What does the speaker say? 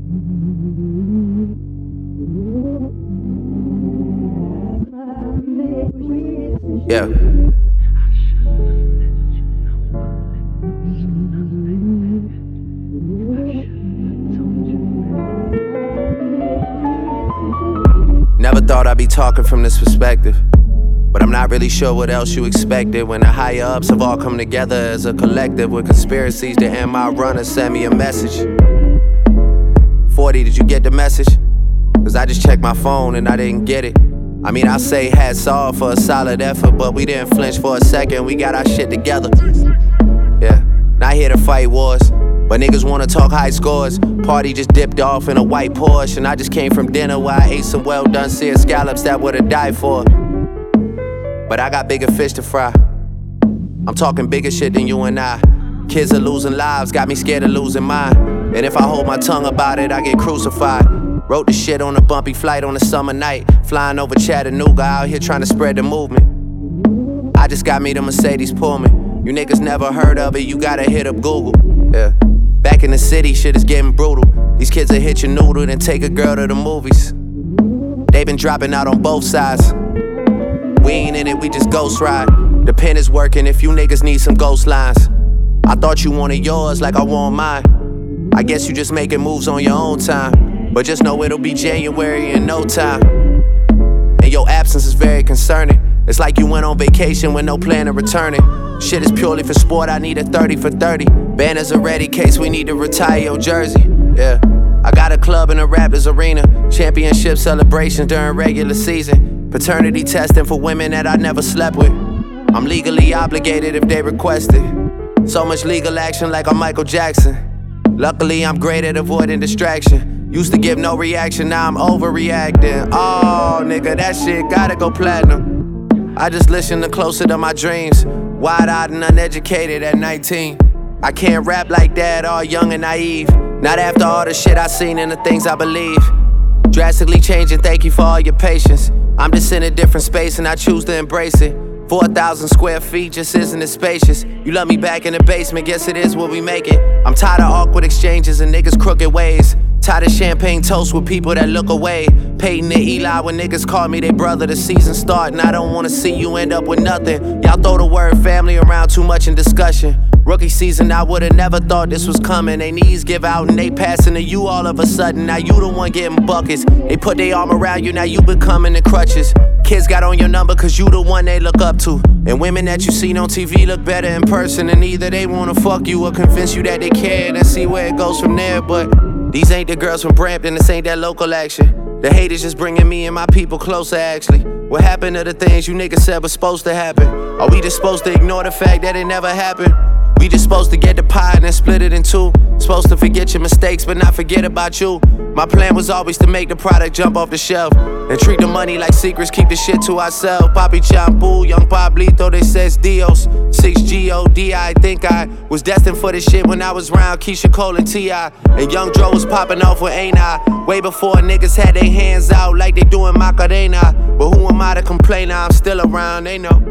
Yeah. Never thought I'd be talking from this perspective, but I'm not really sure what else you expected when the higher ups have all come together as a collective with conspiracies to end my run and send me a message. 40, did you get the message? Cause I just checked my phone and I didn't get it. I mean, I say hats off for a solid effort, but we didn't flinch for a second, we got our shit together. Yeah, not here to fight wars, but niggas wanna talk high scores. Party just dipped off in a white Porsche, and I just came from dinner where I ate some well-done seared scallops that would've died for. But I got bigger fish to fry. I'm talking bigger shit than you and I. Kids are losing lives, got me scared of losing mine. And if I hold my tongue about it, I get crucified. Wrote the shit on a bumpy flight on a summer night, flying over Chattanooga, out here trying to spread the movement. I just got me the Mercedes Pullman. You niggas never heard of it, you gotta hit up Google. Yeah. Back in the city, shit is getting brutal. These kids will hit your noodle, then take a girl to the movies. They been dropping out on both sides. We ain't in it, we just ghost ride. The pen is working if you niggas need some ghost lines. I thought you wanted yours like I want mine. I guess you just making moves on your own time, but just know it'll be January in no time. And your absence is very concerning. It's like you went on vacation with no plan of returning. Shit is purely for sport, I need a 30 for 30. Banners are ready, case we need to retire your jersey. Yeah, I got a club in a Raptors arena. Championship celebrations during regular season. Paternity testing for women that I never slept with. I'm legally obligated if they request it. So much legal action like I'm Michael Jackson. Luckily I'm great at avoiding distraction. Used to give no reaction, now I'm overreacting. Oh, nigga, that shit gotta go platinum. I just listen to Closer to My Dreams. Wide-eyed and uneducated at 19. I can't rap like that, all young and naive. Not after all the shit I seen and the things I believe. Drastically changing, thank you for all your patience. I'm just in a different space and I choose to embrace it. 4,000 square feet just isn't as spacious. You love me back in the basement, guess it is what we make it. I'm tired of awkward exchanges and niggas' crooked ways. Tired of champagne toast with people that look away. Peyton and Eli when niggas call me they brother. The season start and I don't wanna see you end up with nothing. Y'all throw the word family around too much in discussion. Rookie season, I would've never thought this was coming. They knees give out and they passing to you all of a sudden. Now you the one getting buckets. They put their arm around you, now you becoming the crutches. Kids got on your number cause you the one they look up to. And women that you seen on TV look better in person. And either they wanna fuck you or convince you that they care and see where it goes from there. But these ain't the girls from Brampton, this ain't that local action. The hate is just bringing me and my people closer actually. What happened to the things you niggas said was supposed to happen? Are we just supposed to ignore the fact that it never happened? We just supposed to get the pie and then split it in two. Supposed to forget your mistakes but not forget about you. My plan was always to make the product jump off the shelf and treat the money like secrets, keep the shit to ourselves. Papi Champu, Young Pablito, they says Dios 6GOD, I think I was destined for this shit when I was round Keisha Cole and T.I. And Young Dro was popping off with Ain't I. Way before niggas had their hands out like they doing Macarena. But who am I to complain? I'm still around, they know.